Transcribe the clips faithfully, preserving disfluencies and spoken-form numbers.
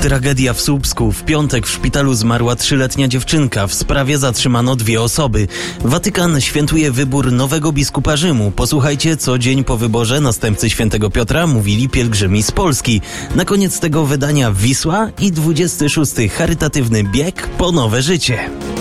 Tragedia w Słupsku. W piątek w szpitalu zmarła trzyletnia dziewczynka. W sprawie zatrzymano dwie osoby. Watykan świętuje wybór nowego biskupa Rzymu. Posłuchajcie, co dzień po wyborze następcy świętego Piotra mówili pielgrzymi z Polski. Na koniec tego wydania Wisła i dwudziesty szósty charytatywny bieg po nowe życie.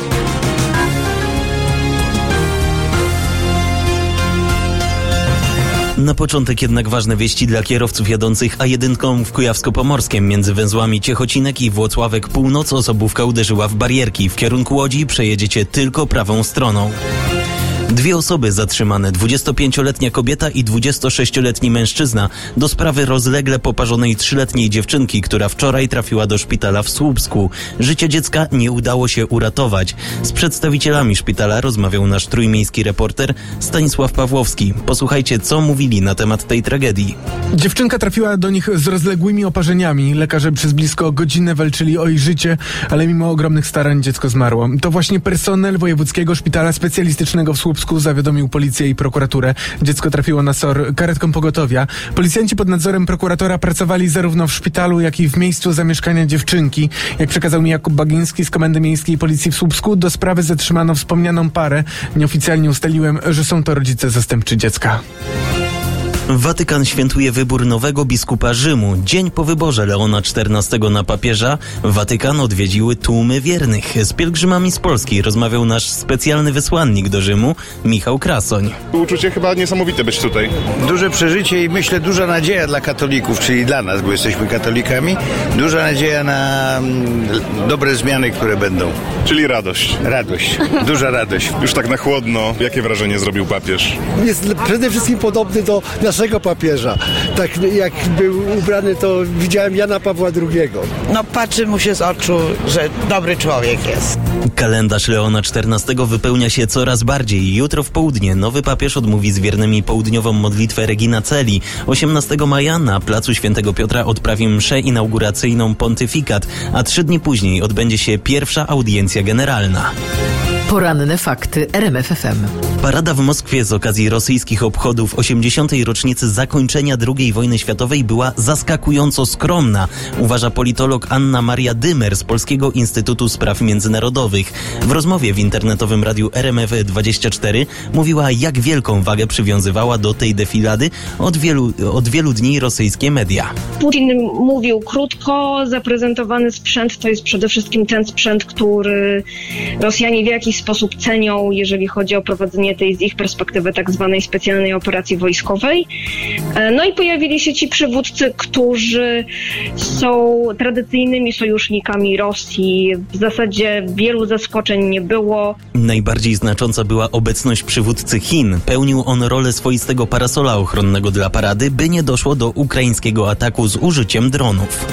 Na początek jednak ważne wieści dla kierowców jadących A jeden w Kujawsko-Pomorskiem. Między węzłami Ciechocinek i Włocławek Północ osobówka uderzyła w barierki. W kierunku Łodzi przejedziecie tylko prawą stroną. Dwie osoby zatrzymane, dwudziestopięcioletnia kobieta i dwudziestosześcioletni mężczyzna do sprawy rozlegle poparzonej trzyletniej dziewczynki, która wczoraj trafiła do szpitala w Słupsku. Życie dziecka nie udało się uratować. Z przedstawicielami szpitala rozmawiał nasz trójmiejski reporter Stanisław Pawłowski. Posłuchajcie, co mówili na temat tej tragedii. Dziewczynka trafiła do nich z rozległymi oparzeniami. Lekarze przez blisko godzinę walczyli o jej życie, ale mimo ogromnych starań dziecko zmarło. To właśnie personel Wojewódzkiego Szpitala Specjalistycznego w Słupsku zawiadomił policję i prokuraturę. Dziecko trafiło na S O R karetką pogotowia. Policjanci pod nadzorem prokuratora pracowali zarówno w szpitalu, jak i w miejscu zamieszkania dziewczynki. Jak przekazał mi Jakub Bagiński z Komendy Miejskiej Policji w Słupsku, do sprawy zatrzymano wspomnianą parę. Nieoficjalnie ustaliłem, że są to rodzice zastępczy dziecka. Watykan świętuje wybór nowego biskupa Rzymu. Dzień po wyborze Leona czternastego na papieża Watykan odwiedziły tłumy wiernych. Z pielgrzymami z Polski rozmawiał nasz specjalny wysłannik do Rzymu, Michał Krasoń. Uczucie chyba niesamowite być tutaj. Duże przeżycie i myślę duża nadzieja dla katolików, czyli dla nas, bo jesteśmy katolikami. Duża nadzieja na dobre zmiany, które będą. Czyli radość. Radość. Duża radość. Już tak na chłodno. Jakie wrażenie zrobił papież? Jest przede wszystkim podobny do naszego papieża. Tak jak był ubrany, to widziałem Jana Pawła drugiego. No patrzy mu się z oczu, że dobry człowiek jest. Kalendarz Leona czternastego wypełnia się coraz bardziej. Jutro w południe nowy papież odmówi z wiernymi południową modlitwę Regina Coeli. osiemnastego maja na placu Świętego Piotra odprawi mszę inauguracyjną pontyfikat, a trzy dni później odbędzie się pierwsza audiencja generalna. Poranne fakty R M F F M. Parada w Moskwie z okazji rosyjskich obchodów osiemdziesiątej rocznicy zakończenia drugiej wojny światowej była zaskakująco skromna, uważa politolog Anna Maria Dymer z Polskiego Instytutu Spraw Międzynarodowych. W rozmowie w internetowym radiu R M F dwadzieścia cztery mówiła, jak wielką wagę przywiązywała do tej defilady od wielu, od wielu dni rosyjskie media. Putin mówił krótko, zaprezentowany sprzęt to jest przede wszystkim ten sprzęt, który Rosjanie w jakiś sposób cenią, jeżeli chodzi o prowadzenie tej z ich perspektywy tak zwanej specjalnej operacji wojskowej. No i pojawili się ci przywódcy, którzy są tradycyjnymi sojusznikami Rosji. W zasadzie wielu zaskoczeń nie było. Najbardziej znacząca była obecność przywódcy Chin. Pełnił on rolę swoistego parasola ochronnego dla parady, by nie doszło do ukraińskiego ataku z użyciem dronów.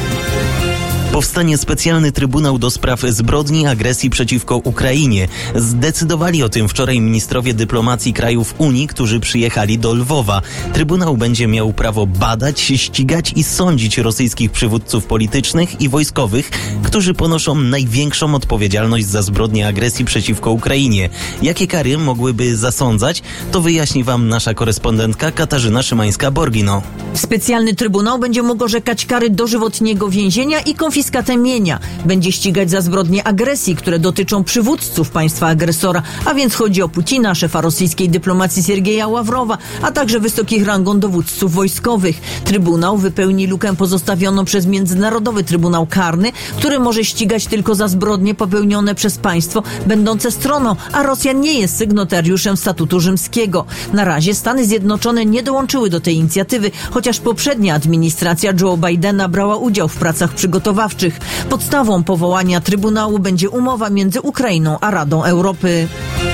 Powstanie specjalny Trybunał do spraw zbrodni agresji przeciwko Ukrainie. Zdecydowali o tym wczoraj ministrowie dyplomacji krajów Unii, którzy przyjechali do Lwowa. Trybunał będzie miał prawo badać, ścigać i sądzić rosyjskich przywódców politycznych i wojskowych, którzy ponoszą największą odpowiedzialność za zbrodnie agresji przeciwko Ukrainie. Jakie kary mogłyby zasądzać, to wyjaśni wam nasza korespondentka Katarzyna Szymańska-Borgino. Specjalny Trybunał będzie mógł orzekać kary dożywotniego więzienia i konfiskacji mienia. Będzie ścigać za zbrodnie agresji, które dotyczą przywódców państwa agresora, a więc chodzi o Putina, szefa rosyjskiej dyplomacji Siergieja Ławrowa, a także wysokich rangą dowódców wojskowych. Trybunał wypełni lukę pozostawioną przez Międzynarodowy Trybunał Karny, który może ścigać tylko za zbrodnie popełnione przez państwo będące stroną, a Rosja nie jest sygnatariuszem statutu rzymskiego. Na razie Stany Zjednoczone nie dołączyły do tej inicjatywy, chociaż poprzednia administracja Joe Bidena brała udział w pracach przygotowawczych. Podstawą powołania Trybunału będzie umowa między Ukrainą a Radą Europy.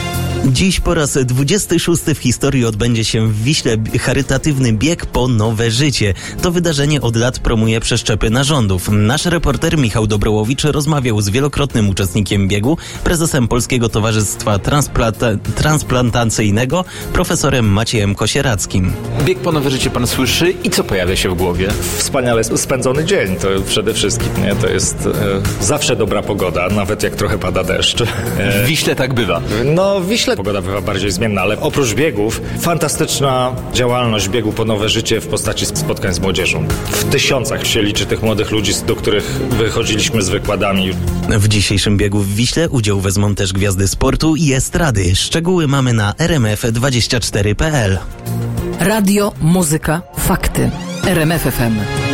Dziś po raz dwudziesty szósty w historii odbędzie się w Wiśle charytatywny bieg po nowe życie. To wydarzenie od lat promuje przeszczepy narządów. Nasz reporter Michał Dobrołowicz rozmawiał z wielokrotnym uczestnikiem biegu, prezesem Polskiego Towarzystwa Transplanta- Transplantacyjnego, profesorem Maciejem Kosierackim. Bieg po nowe życie pan słyszy i co pojawia się w głowie? Wspaniale spędzony dzień, to przede wszystkim, nie? To jest e, zawsze dobra pogoda, nawet jak trochę pada deszcz. W Wiśle tak bywa. No w Wiśle Myślę, pogoda bywa bardziej zmienna, ale oprócz biegów, fantastyczna działalność biegu po nowe życie w postaci spotkań z młodzieżą. W tysiącach się liczy tych młodych ludzi, do których wychodziliśmy z wykładami. W dzisiejszym biegu w Wiśle udział wezmą też gwiazdy sportu i estrady. Szczegóły mamy na r m f dwadzieścia cztery kropka p l. Radio, muzyka, fakty. R M F F M.